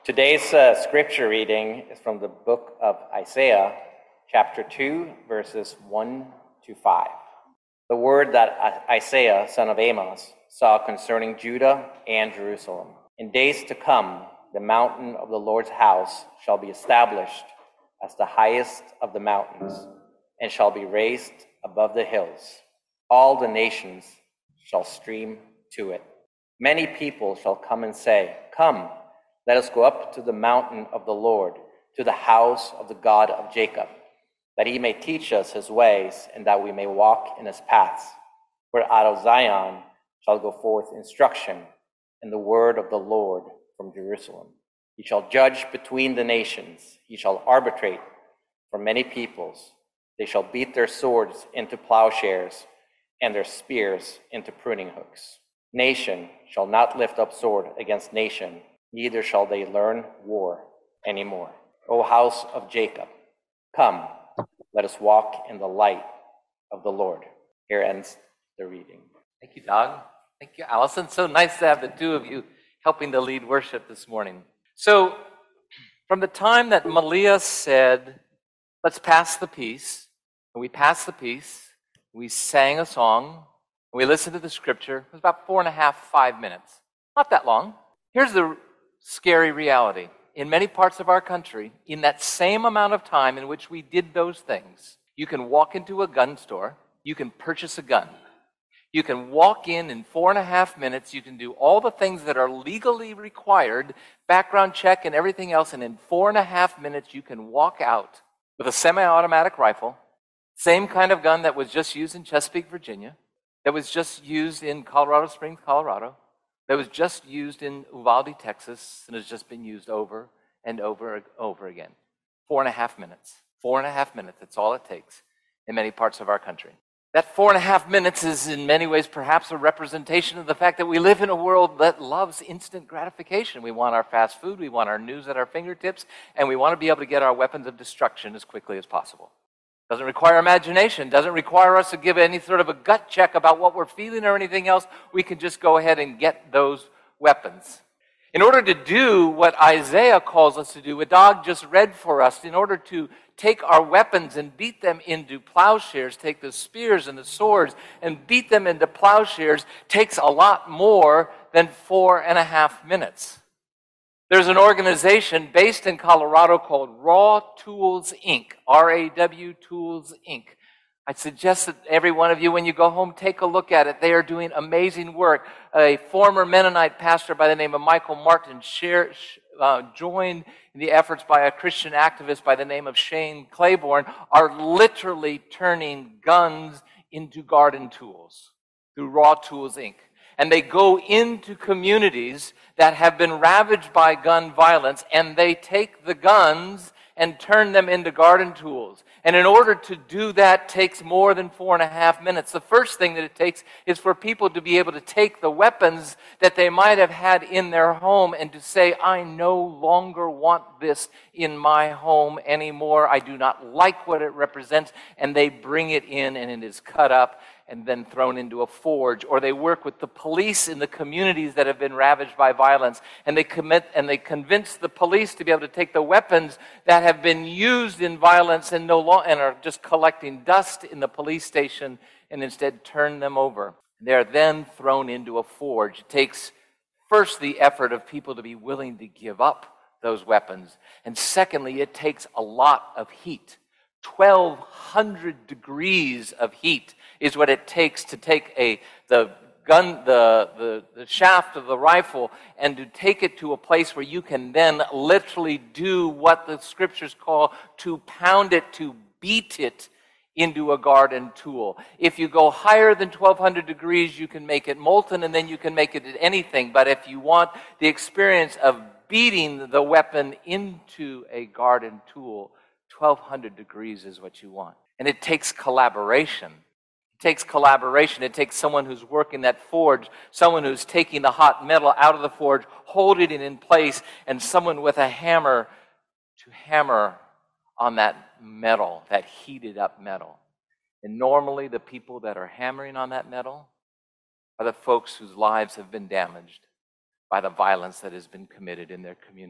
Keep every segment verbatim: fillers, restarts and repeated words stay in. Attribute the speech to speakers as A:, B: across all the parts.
A: Today's uh, scripture reading is from the book of Isaiah, chapter two, verses one to five. The word that Isaiah, son of Amos, saw concerning Judah and Jerusalem. In days to come, the mountain of the Lord's house shall be established as the highest of the mountains, and shall be raised above the hills. All the nations shall stream to it. Many people shall come and say, "Come, let us go up to the mountain of the Lord, to the house of the God of Jacob, that he may teach us his ways, and that we may walk in his paths. For out of Zion shall go forth instruction, and the word of the Lord from Jerusalem. He shall judge between the nations. He shall arbitrate for many peoples. They shall beat their swords into plowshares, and their spears into pruning hooks. Nation shall not lift up sword against nation, neither shall they learn war anymore. O house of Jacob, come, let us walk in the light of the Lord." Here ends the reading.
B: Thank you, Doug. Thank you, Allison. So nice to have the two of you helping to lead worship this morning. So, from the time that Malia said, "Let's pass the peace," and we passed the peace, we sang a song, and we listened to the scripture, it was about four and a half, five minutes. Not that long. Here's the scary reality. In many parts of our country, in that same amount of time in which we did those things, you can walk into a gun store, you can purchase a gun. You can walk in in four and a half minutes, you can do all the things that are legally required, background check and everything else, and in four and a half minutes you can walk out with a semi-automatic rifle, same kind of gun that was just used in Chesapeake, Virginia, that was just used in Colorado Springs, Colorado, that was just used in Uvalde, Texas, and has just been used over and over and over again. Four and a half minutes. Four and a half minutes, that's all it takes in many parts of our country. That four and a half minutes is in many ways perhaps a representation of the fact that we live in a world that loves instant gratification. We want our fast food, we want our news at our fingertips, and we want to be able to get our weapons of destruction as quickly as possible. Doesn't require imagination, doesn't require us to give any sort of a gut check about what we're feeling or anything else. We can just go ahead and get those weapons. In order to do what Isaiah calls us to do, what Doug just read for us, in order to take our weapons and beat them into plowshares, take the spears and the swords and beat them into plowshares, takes a lot more than four and a half minutes. There's an organization based in Colorado called Raw Tools, Incorporated, R A W Tools, Incorporated. I suggest that every one of you, when you go home, take a look at it. They are doing amazing work. A former Mennonite pastor by the name of Michael Martin share, uh, joined in the efforts by a Christian activist by the name of Shane Claiborne, are literally turning guns into garden tools through Raw Tools, Incorporated. And they go into communities that have been ravaged by gun violence, and they take the guns and turn them into garden tools. And in order to do that takes more than four and a half minutes. The first thing that it takes is for people to be able to take the weapons that they might have had in their home and to say, "I no longer want this in my home anymore. I do not like what it represents." And they bring it in and it is cut up and then thrown into a forge. Or they work with the police in the communities that have been ravaged by violence, and they commit and they convince the police to be able to take the weapons that have been used in violence and no lo- and are just collecting dust in the police station and instead turn them over. They are then thrown into a forge. It takes first the effort of people to be willing to give up those weapons, and secondly, it takes a lot of heat. twelve hundred degrees of heat is what it takes to take a the gun, the, the, the shaft of the rifle, and to take it to a place where you can then literally do what the scriptures call to pound it, to beat it into a garden tool. If you go higher than twelve hundred degrees, you can make it molten, and then you can make it anything. But if you want the experience of beating the weapon into a garden tool, twelve hundred degrees is what you want. And it takes collaboration. It takes collaboration. It takes someone who's working that forge, someone who's taking the hot metal out of the forge, holding it in place, and someone with a hammer to hammer on that metal, that heated up metal. And normally the people that are hammering on that metal are the folks whose lives have been damaged by the violence that has been committed in their community.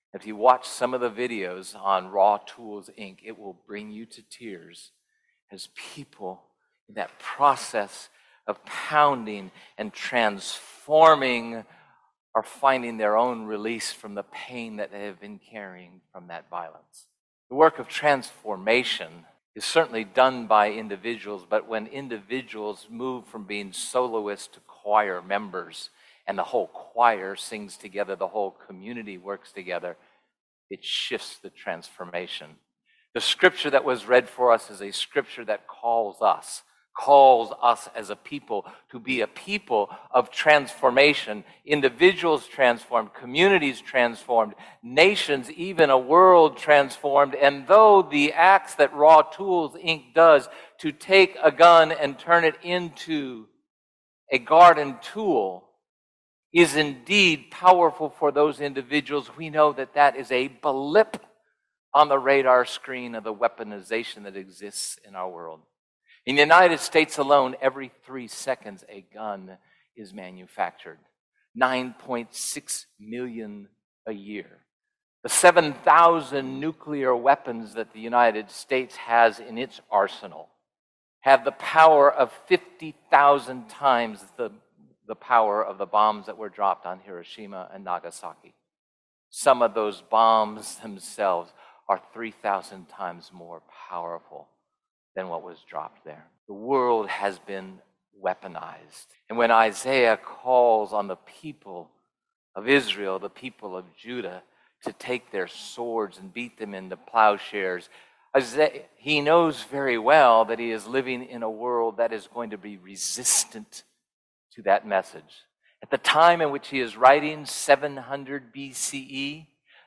B: If you watch some of the videos on Raw Tools Incorporated, it will bring you to tears as people in that process of pounding and transforming are finding their own release from the pain that they have been carrying from that violence. The work of transformation is certainly done by individuals, but when individuals move from being soloists to choir members, and the whole choir sings together, the whole community works together, it shifts the transformation. The scripture that was read for us is a scripture that calls us, calls us as a people to be a people of transformation. Individuals transformed, communities transformed, nations, even a world transformed. And though the acts that Raw Tools Incorporated does to take a gun and turn it into a garden tool is indeed powerful for those individuals, we know that that is a blip on the radar screen of the weaponization that exists in our world. In the United States alone, every three seconds a gun is manufactured. nine point six million a year. The seven thousand nuclear weapons that the United States has in its arsenal have the power of fifty thousand times the the power of the bombs that were dropped on Hiroshima and Nagasaki. Some of those bombs themselves are three thousand times more powerful than what was dropped there. The world has been weaponized. And when Isaiah calls on the people of Israel, the people of Judah, to take their swords and beat them into plowshares, Isaiah, he knows very well that he is living in a world that is going to be resistant to that message. At the time in which he is writing, seven hundred B C E,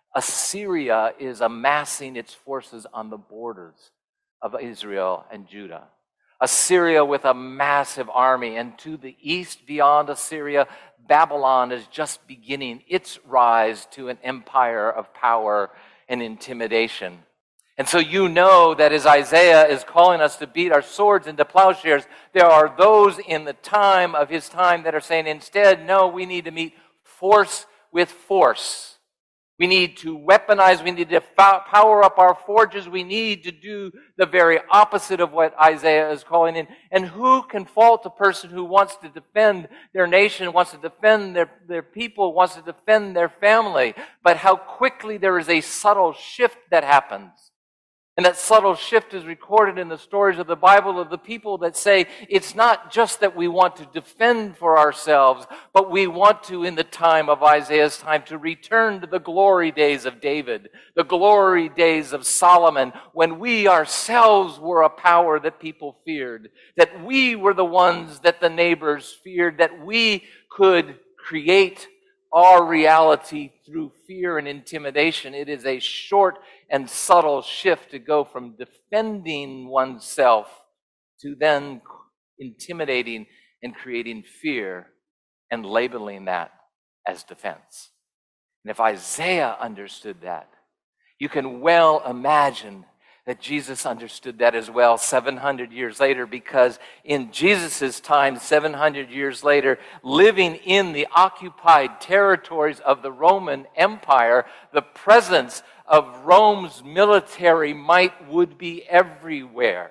B: Assyria is amassing its forces on the borders of Israel and Judah. Assyria with a massive army, and to the east beyond Assyria, Babylon is just beginning its rise to an empire of power and intimidation. And so you know that as Isaiah is calling us to beat our swords into plowshares, there are those in the time of his time that are saying instead, no, we need to meet force with force. We need to weaponize, we need to power up our forges, we need to do the very opposite of what Isaiah is calling in. And who can fault a person who wants to defend their nation, wants to defend their, their people, wants to defend their family? But how quickly there is a subtle shift that happens. And that subtle shift is recorded in the stories of the Bible of the people that say it's not just that we want to defend for ourselves, but we want to, in the time of Isaiah's time, to return to the glory days of David, the glory days of Solomon, when we ourselves were a power that people feared, that we were the ones that the neighbors feared, that we could create our reality through fear and intimidation. It is a short and subtle shift to go from defending oneself to then intimidating and creating fear and labeling that as defense. And if Isaiah understood that, you can well imagine that Jesus understood that as well seven hundred years later, because in Jesus' time, seven hundred years later, living in the occupied territories of the Roman Empire, the presence of Rome's military might would be everywhere.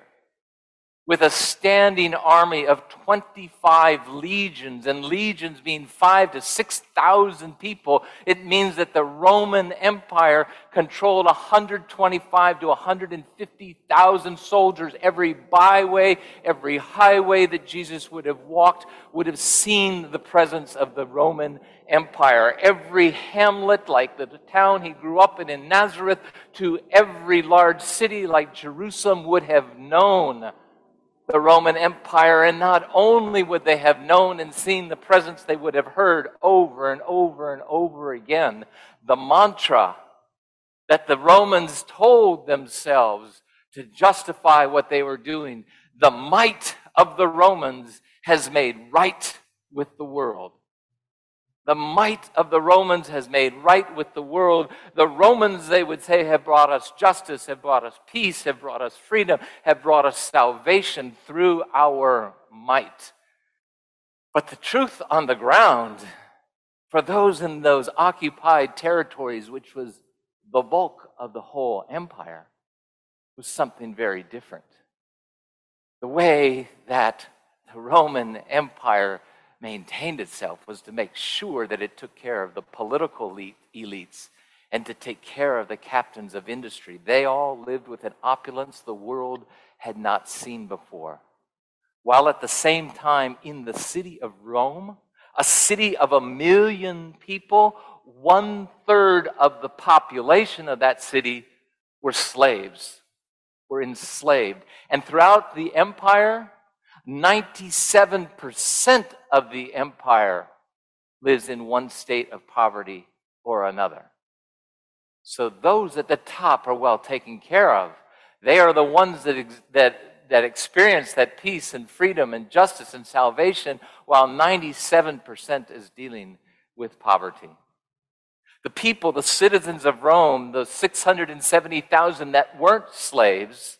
B: With a standing army of twenty-five legions, and legions being five to six thousand people, it means that the Roman Empire controlled one hundred twenty-five to one hundred fifty thousand soldiers. Every byway, every highway that Jesus would have walked would have seen the presence of the Roman Empire. Every hamlet, like the town he grew up in in Nazareth, to every large city like Jerusalem would have known the Roman Empire. And not only would they have known and seen the presence, they would have heard over and over and over again the mantra that the Romans told themselves to justify what they were doing. The might of the Romans has made right with the world. The might of the Romans has made right with the world. The Romans, they would say, have brought us justice, have brought us peace, have brought us freedom, have brought us salvation through our might. But the truth on the ground, for those in those occupied territories, which was the bulk of the whole empire was something very different. The way that the Roman Empire maintained itself was to make sure that it took care of the political elite, elites and to take care of the captains of industry. They all lived with an opulence the world had not seen before. While at the same time, in the city of Rome, a city of a million people, one third of the population of that city were slaves, were enslaved. And throughout the empire, ninety-seven percent of the empire lives in one state of poverty or another. So those at the top are well taken care of. They are the ones that, that, that experience that peace and freedom and justice and salvation, while ninety-seven percent is dealing with poverty. The people, the citizens of Rome, the six hundred seventy thousand that weren't slaves,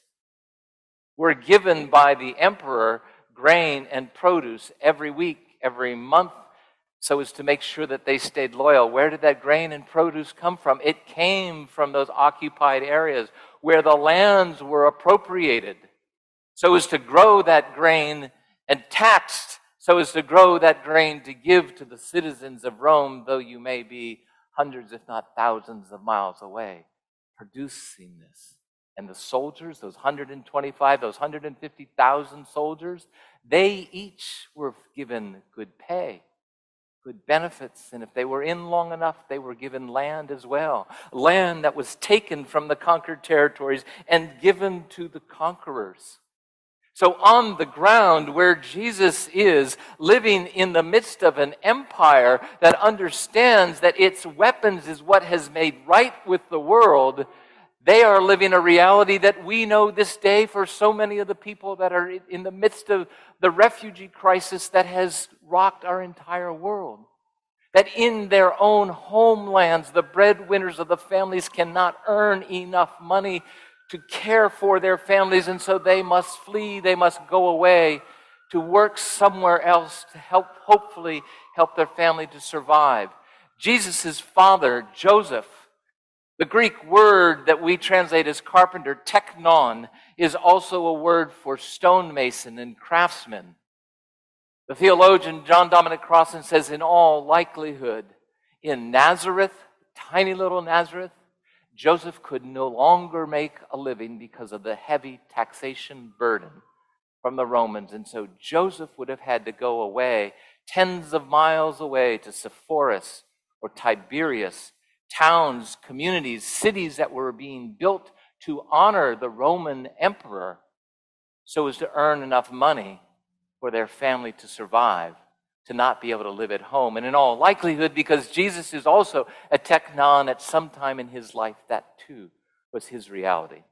B: were given by the emperor grain and produce every week, every month, so as to make sure that they stayed loyal. Where did that grain and produce come from? It came from those occupied areas where the lands were appropriated, so as to grow that grain, and taxed so as to grow that grain to give to the citizens of Rome, though you may be hundreds, if not thousands of miles away, producing this. And the soldiers, those one hundred twenty-five, those one hundred fifty thousand soldiers, they each were given good pay, good benefits, and if they were in long enough, they were given land as well. Land that was taken from the conquered territories and given to the conquerors. So on the ground where Jesus is, living in the midst of an empire that understands that its weapons is what has made right with the world, they are living a reality that we know this day for so many of the people that are in the midst of the refugee crisis that has rocked our entire world. That in their own homelands, the breadwinners of the families cannot earn enough money to care for their families, and so they must flee, they must go away to work somewhere else to help, hopefully help their family to survive. Jesus' father, Joseph, the Greek word that we translate as carpenter, teknon, is also a word for stonemason and craftsman. The theologian John Dominic Crossan says, in all likelihood, in Nazareth, tiny little Nazareth, Joseph could no longer make a living because of the heavy taxation burden from the Romans. And so Joseph would have had to go away, tens of miles away, to Sepphoris or Tiberias, towns, communities, cities that were being built to honor the Roman emperor so as to earn enough money for their family to survive, to not be able to live at home. And in all likelihood, because Jesus is also a teknon at some time in his life, that too was his reality.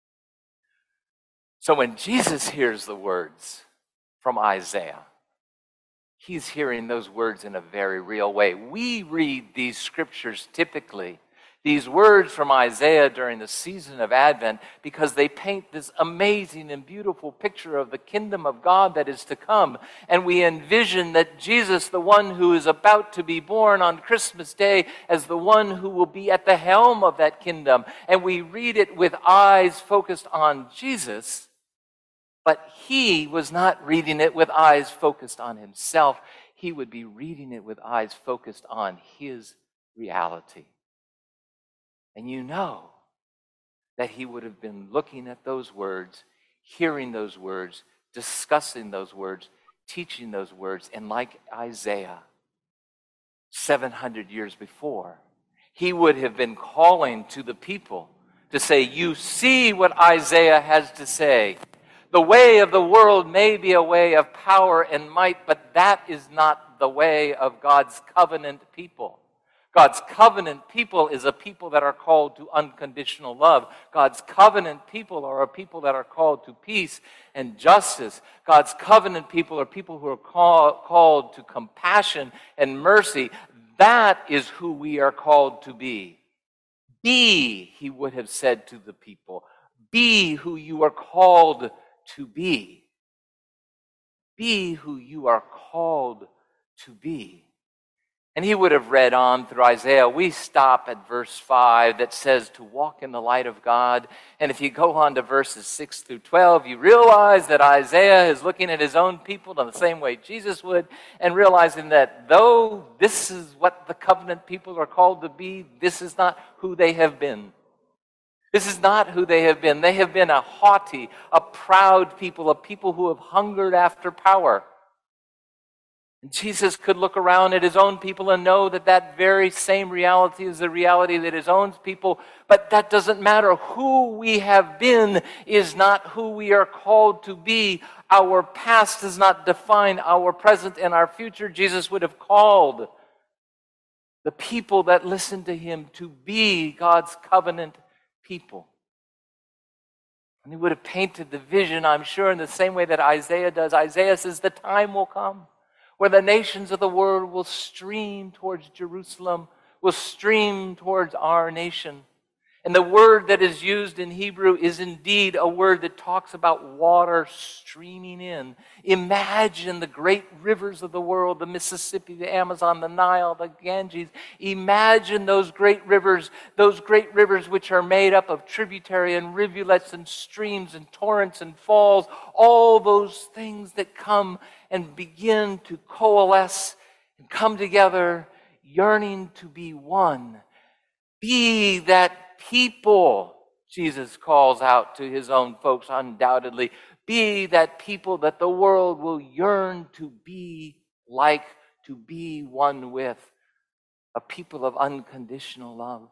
B: So when Jesus hears the words from Isaiah, he's hearing those words in a very real way. We read these scriptures typically, these words from Isaiah during the season of Advent, because they paint this amazing and beautiful picture of the kingdom of God that is to come. And we envision that Jesus, the one who is about to be born on Christmas Day, as the one who will be at the helm of that kingdom. And we read it with eyes focused on Jesus, but he was not reading it with eyes focused on himself. He would be reading it with eyes focused on his reality. And you know that he would have been looking at those words, hearing those words, discussing those words, teaching those words, and like Isaiah, seven hundred years before, he would have been calling to the people to say, you see what Isaiah has to say. The way of the world may be a way of power and might, but that is not the way of God's covenant people. God's covenant people is a people that are called to unconditional love. God's covenant people are a people that are called to peace and justice. God's covenant people are people who are call, called to compassion and mercy. That is who we are called to be. Be, he would have said to the people, be who you are called to be. Be who you are called to be. And he would have read on through Isaiah. We stop at verse five that says to walk in the light of God. And if you go on to verses six through twelve, you realize that Isaiah is looking at his own people in the same way Jesus would, and realizing that though this is what the covenant people are called to be, this is not who they have been. This is not who they have been. They have been a haughty, a proud people, a people who have hungered after power. And Jesus could look around at his own people and know that that very same reality is the reality that his own people, but that doesn't matter. Who we have been is not who we are called to be. Our past does not define our present and our future. Jesus would have called the people that listened to him to be God's covenant people. And he would have painted the vision, I'm sure, in the same way that Isaiah does. Isaiah says the time will come where the nations of the world will stream towards Jerusalem, will stream towards our nation. And the word that is used in Hebrew is indeed a word that talks about water streaming in. Imagine the great rivers of the world, the Mississippi, the Amazon, the Nile, the Ganges. Imagine those great rivers, those great rivers which are made up of tributary and rivulets and streams and torrents and falls, all those things that come and begin to coalesce and come together, yearning to be one. Be that people, Jesus calls out to his own folks undoubtedly. Be that people that the world will yearn to be like, to be one with, a people of unconditional love.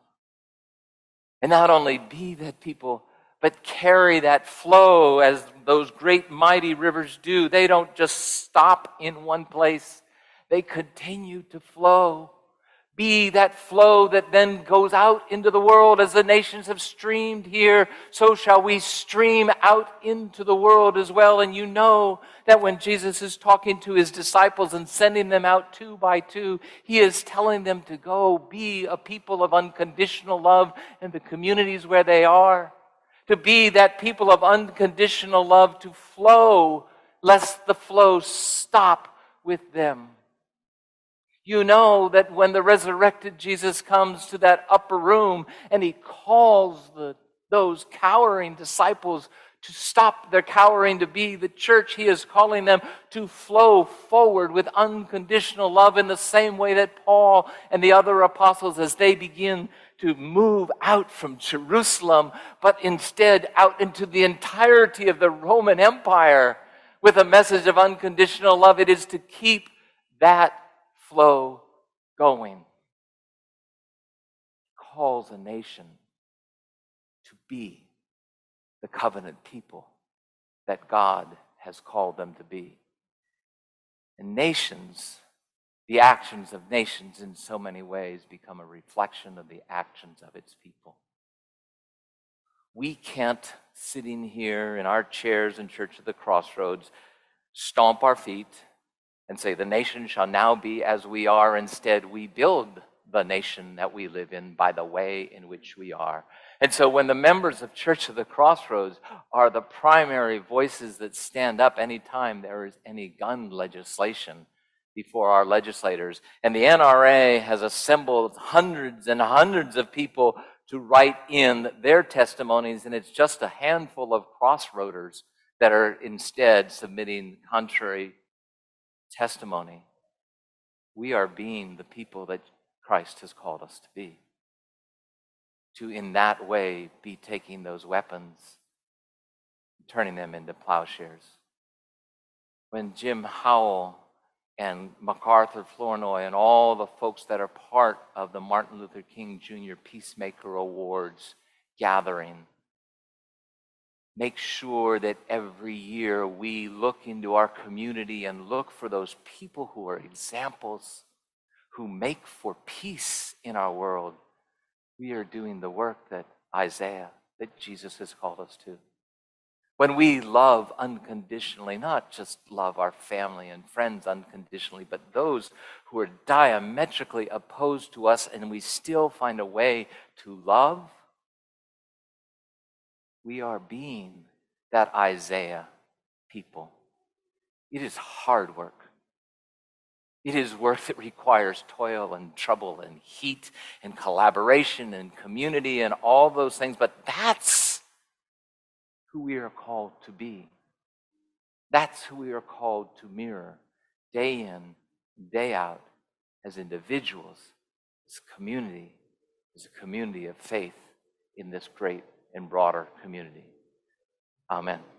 B: And not only be that people, but carry that flow as those great mighty rivers do. They don't just stop in one place. They continue to flow. Be that flow that then goes out into the world as the nations have streamed here, so shall we stream out into the world as well. And you know that when Jesus is talking to his disciples and sending them out two by two, he is telling them to go be a people of unconditional love in the communities where they are. To be that people of unconditional love, to flow, lest the flow stop with them. You know that when the resurrected Jesus comes to that upper room and he calls the, those cowering disciples to stop their cowering, to be the church, he is calling them to flow forward with unconditional love in the same way that Paul and the other apostles, as they begin to move out from Jerusalem, but instead out into the entirety of the Roman Empire with a message of unconditional love. It is to keep that flow going. Calls a nation to be the covenant people that God has called them to be. And nations, the actions of nations in so many ways become a reflection of the actions of its people. We can't, sitting here in our chairs in Church of the Crossroads, stomp our feet and say, the nation shall now be as we are. Instead, we build the nation that we live in by the way in which we are. And so when the members of Church of the Crossroads are the primary voices that stand up anytime there is any gun legislation before our legislators, and the N R A has assembled hundreds and hundreds of people to write in their testimonies, and it's just a handful of crossroaders that are instead submitting contrary testimony. We are being the people that Christ has called us to be. To, in that way, be taking those weapons, turning them into plowshares. When Jim Howell and MacArthur Flournoy and all the folks that are part of the Martin Luther King Junior Peacemaker Awards gathering make sure that every year we look into our community and look for those people who are examples, who make for peace in our world. We are doing the work that Isaiah, that Jesus has called us to. When we love unconditionally, not just love our family and friends unconditionally, but those who are diametrically opposed to us, and we still find a way to love, we are being that Isaiah people. It is hard work. It is work that requires toil and trouble and heat and collaboration and community and all those things, but that's who we are called to be. That's who we are called to mirror day in, day out, as individuals, as a community, as a community of faith in this great and broader community. Amen.